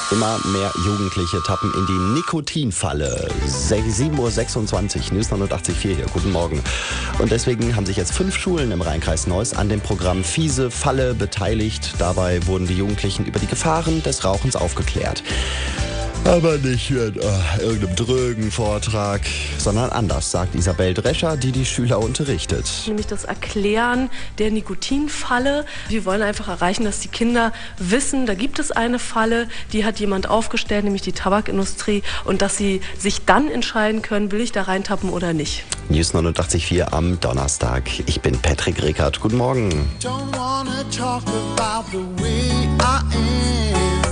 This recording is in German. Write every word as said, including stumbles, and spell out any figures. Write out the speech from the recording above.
Immer mehr Jugendliche tappen in die Nikotinfalle. sieben Uhr sechsundzwanzig, News neunundachtzig Komma vier hier. Guten Morgen. Und deswegen haben sich jetzt fünf Schulen im Rheinkreis Neuss an dem Programm Fiese Falle beteiligt. Dabei wurden die Jugendlichen über die Gefahren des Rauchens aufgeklärt. Aber nicht mit äh, irgendeinem drögen Vortrag, sondern anders, sagt Isabel Drescher, die die Schüler unterrichtet. Nämlich das Erklären der Nikotinfalle. Wir wollen einfach erreichen, dass die Kinder wissen, da gibt es eine Falle, die hat jemand aufgestellt, nämlich die Tabakindustrie, und dass sie sich dann entscheiden können, will ich da reintappen oder nicht. News neunundachtzig Komma vier am Donnerstag. Ich bin Patrick Rickert. Guten Morgen. Don't wanna talk about the way I am.